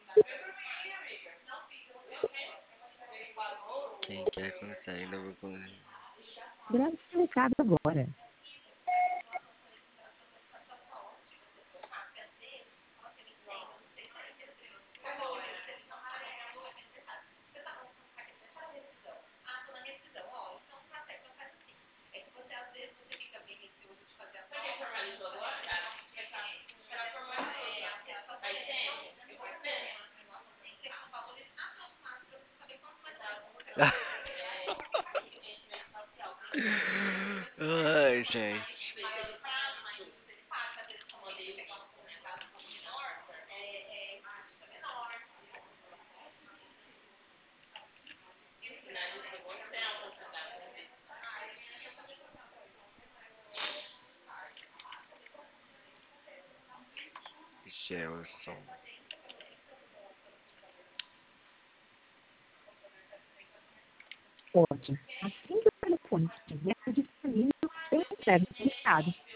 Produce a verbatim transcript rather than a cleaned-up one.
Quem quer consegue, não vou conseguir. Grave esse recado agora. Ai, gente. Gelson. Ótimo. Assim que o telefone estiver disponível, eu entrego o recado.